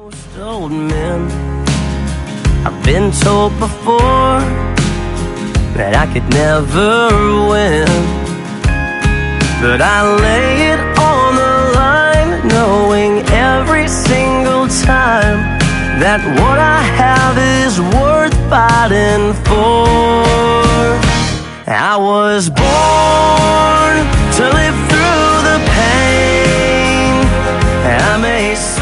Most old men, I've been told before that I could never win, but I lay it on the line, knowing every single time that what I have is worth fighting for. I was born to live through the pain. I may